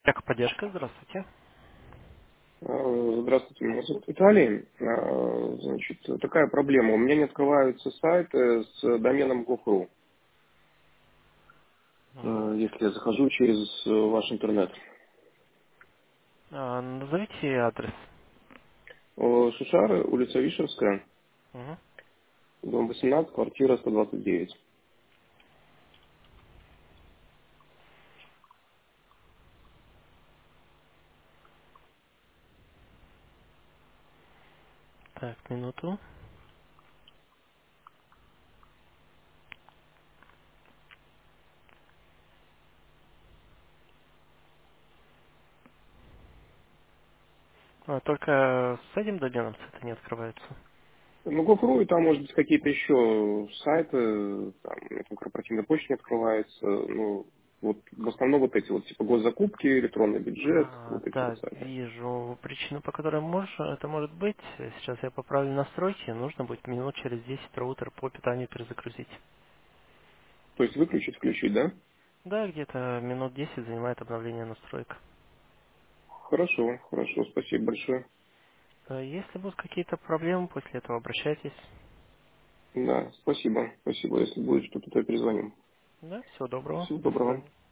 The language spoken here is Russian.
Техподдержка, здравствуйте. Здравствуйте, меня зовут Виталий. Значит, такая проблема. У меня не открываются сайты с доменом gov.ru, Мгм. если я захожу через ваш интернет. Назовите адрес. Шишары, улица Вишерская, Мгм. дом 18, квартира 129. Так, минуту. Только с этим доменом сайты не открываются. Ну, gov.ru, и там, может быть, какие-то еще сайты, там, корпоративная почта не открывается, ну, вот в основном вот эти вот, типа госзакупки, электронный бюджет, вот эти вот Да, сайты. вижу причину, по которой это может быть. Сейчас я поправлю настройки. Нужно будет минут через 10 роутер по питанию перезагрузить. То есть выключить, включить, да? Да, где-то минут 10 занимает обновление настроек. Хорошо, хорошо, спасибо большое. Если будут какие-то проблемы, после этого обращайтесь. Да, спасибо. Спасибо. Если будет что-то, то я перезвоню. Да, всего доброго. Всего До доброго. свидания.